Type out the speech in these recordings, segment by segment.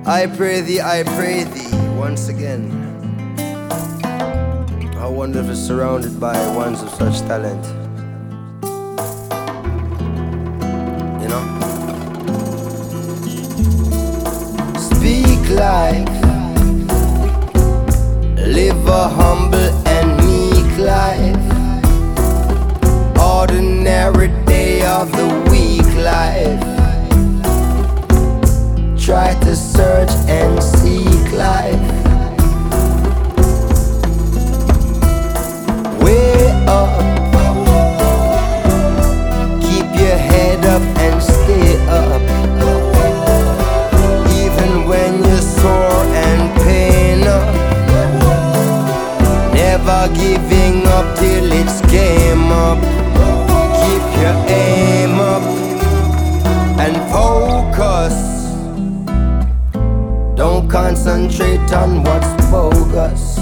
I pray thee, once again. How wonderful surrounded by ones of such talent. You know? Speak life, live a humble and meek life. Ordinary day of the week life. Try to search and seek life. Way up, keep your head up and stay up. Even when you're sore and pain up. Never giving up till it's game up. Keep your aim up and focus. Don't concentrate on what's bogus.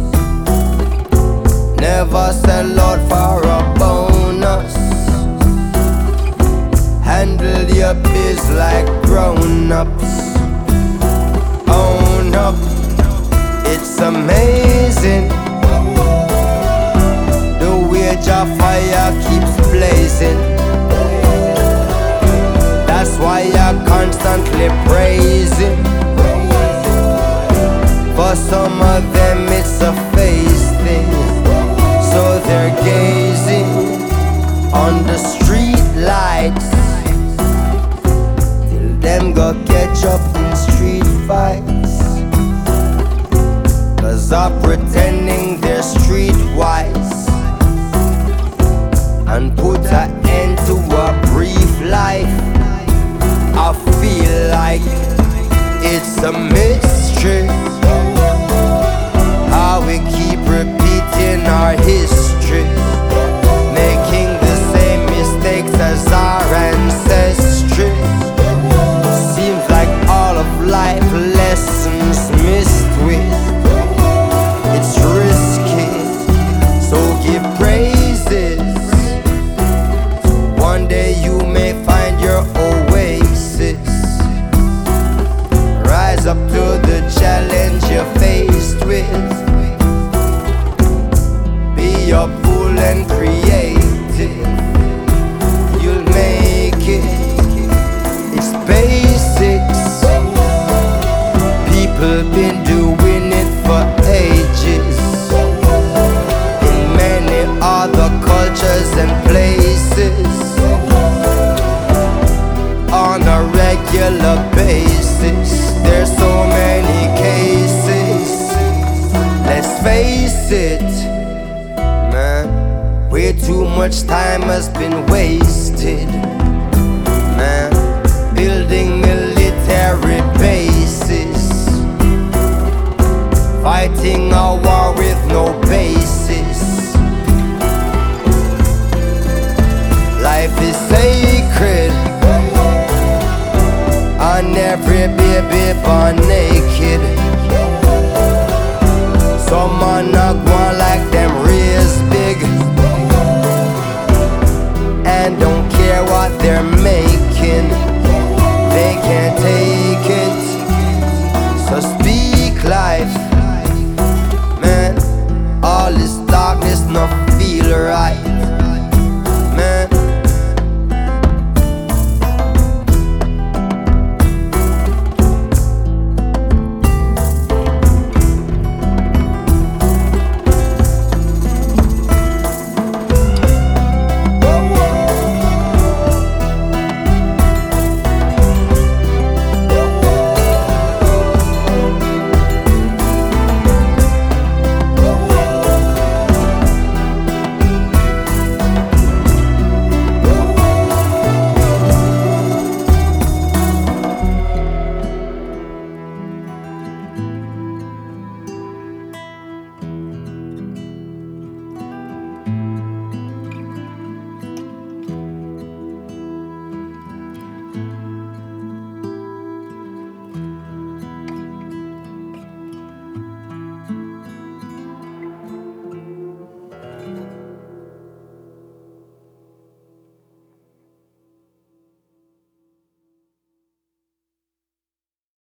Never sell out for a bonus. Handle your biz like grown-ups. Own up, it's amazing. The wage of fire keeps blazing. That's why you're constantly praising. For some of them it's a face thing. So they're gazing on the street lights till them go catch up in street fights. Cause I'm pretending they're streetwise and put an end to a brief life. I feel like it's a mystery how we keep repeating our history, making the same mistakes as our ancestry. Seems like all of life lessons missed with. It's risky, so give praises. One day you may find your oasis. Rise up to the challenge you're faced with. Be your fool and creative. You'll make it. It's basics. People been doing it for ages in many other cultures and places on a regular basis. There's so many cases. Let's face it, man. Way too much time has been wasted, man. Building military bases, fighting a war with no basis. Life is sacred, and every baby born naked. Some man not one like them raised big and don't care what they're